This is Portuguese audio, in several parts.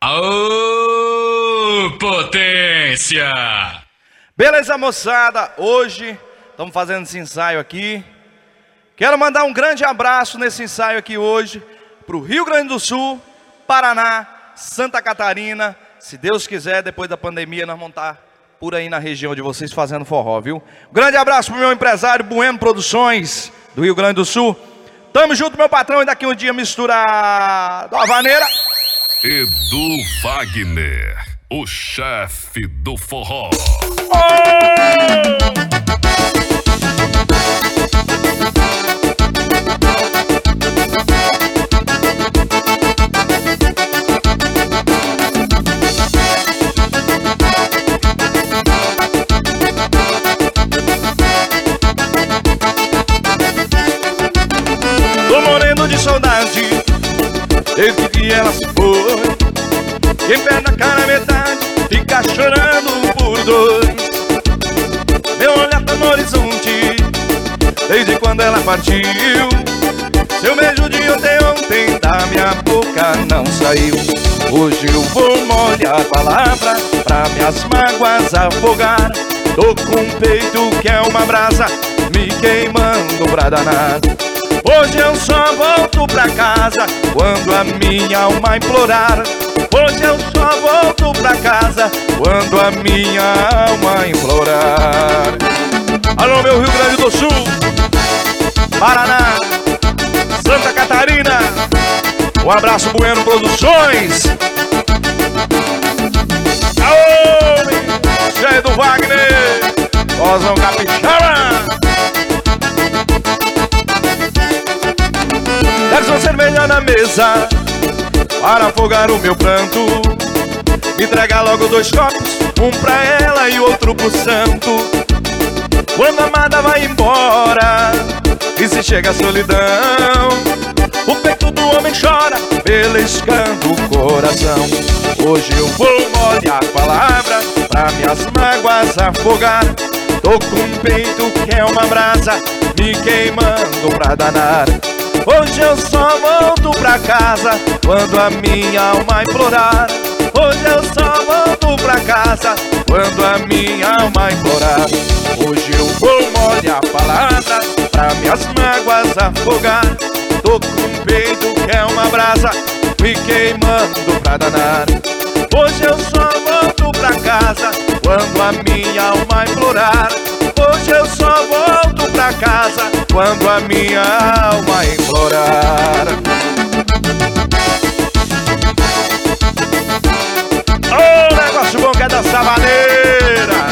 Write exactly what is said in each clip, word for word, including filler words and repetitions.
Aô, potência! Beleza, moçada? Hoje estamos fazendo esse ensaio aqui. Quero mandar um grande abraço nesse ensaio aqui hoje para o Rio Grande do Sul, Paraná, Santa Catarina. Se Deus quiser, depois da pandemia, nós vamos estar por aí na região de vocês fazendo forró, viu? Grande abraço para o meu empresário Bueno Produções, do Rio Grande do Sul. Tamo junto, meu patrão, e daqui um dia misturar da vaneira. Edu Wagner, o chefe do forró. Oh! Tô morrendo de saudade desde que ela se foi. Quem perde a cara metade fica chorando por dois. Meu olhar tá no horizonte desde quando ela partiu. Seu beijo de ontem, ontem da minha boca não saiu. Hoje eu vou molhar a palavra pra minhas mágoas afogar. Tô com um peito que é uma brasa me queimando pra danar. Hoje eu só volto pra casa quando a minha alma implorar. Hoje eu só volto pra casa quando a minha alma implorar. Alô, meu Rio Grande do Sul, Paraná, Santa Catarina. Um abraço, Bueno Produções. Aô, cheio do Wagner, Osão Capixaba. Desce uma cerveja na mesa para afogar o meu pranto. Me entrega logo dois copos, um pra ela e outro pro santo. Quando a amada vai embora e se chega a solidão, o peito do homem chora, beliscando o coração. Hoje eu vou molhar a palavra pra minhas mágoas afogar. Tô com um peito que é uma brasa me queimando pra danar. Hoje eu só volto pra casa quando a minha alma implorar. Hoje eu só volto pra casa quando a minha alma implorar. Hoje eu vou molhar a palavra pra minhas mágoas afogar. Tô com um peito que é uma brasa me queimando pra danar. Hoje eu só volto pra casa quando a minha alma implorar. Hoje eu só volto pra casa quando a minha alma implorar. Ô, oh, negócio bom que é dançar maneira.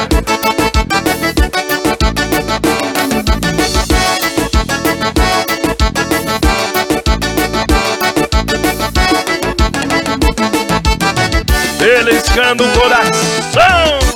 Beliscando o coração.